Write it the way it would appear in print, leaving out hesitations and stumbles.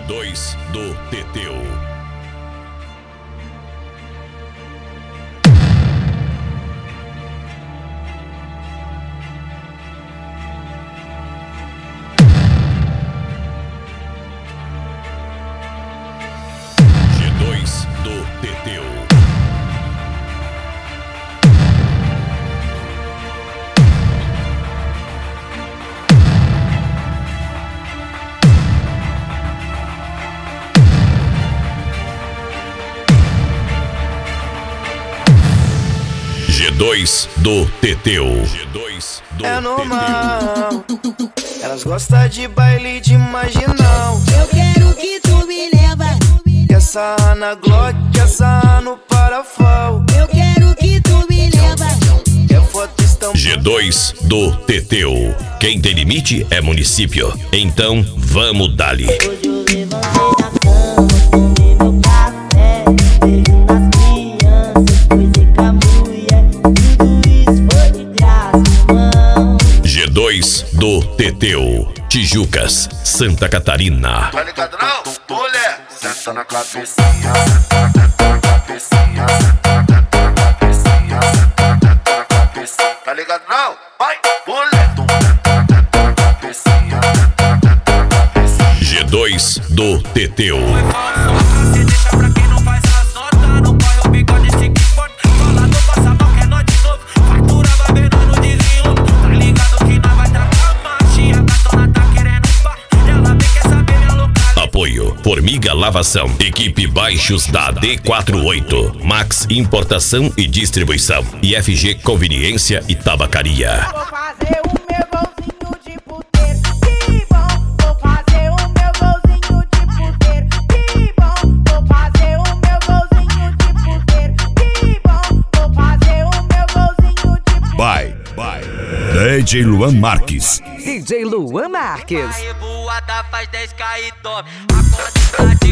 G2 do Teteu. G2 do Teteu. G2 do Teteu. G2 do É normal, elas gostam de baile de marginal. Eu quero que tu me leva. Quer sarrar na Glock, quer sarrar no Parafal. Eu quero que tu me leva. Quer foto estampada. G2 do Teteu. Quem tem limite é município. Então vamos dali. Hoje eu levantei da cama, tomei meu café, beijo nas crianças, coisa com a mulher. Tudo isso foi de graça, irmão. G2 do Teteu. Tijucas, Santa Catarina. Tá ligado não? Mulher, senta na cabecinha, senta na cabecinha, senta na cabecinha, senta na cabecinha. Tá ligado não? Vai, mulher. Senta na cabecinha, senta na cabecinha. G2 do Teteu. Você deixa pra quem não faz as notas. Não põe o bigode, chique forte. Fala do passado que é noite de novo. Fatura vai vendo no desenrolo. Tá ligado que nós vai tratar machinha. Gatona tá querendo pá. Ela bem quer saber minha louca. Apoio Formiga Lavação. Equipe Baixos da D48. Max Importação e Distribuição. IFG Conveniência e Tabacaria. Vou fazer o meu golzinho de puteiro, que bom. Vou fazer o meu golzinho de puteiro, que bom. Vou fazer o meu golzinho de puteiro, que bom. Vou fazer o meu golzinho de puteiro. By DJ Luan Marques. DJ Luan Marques. A revoada faz 10k e tome. Acorde pra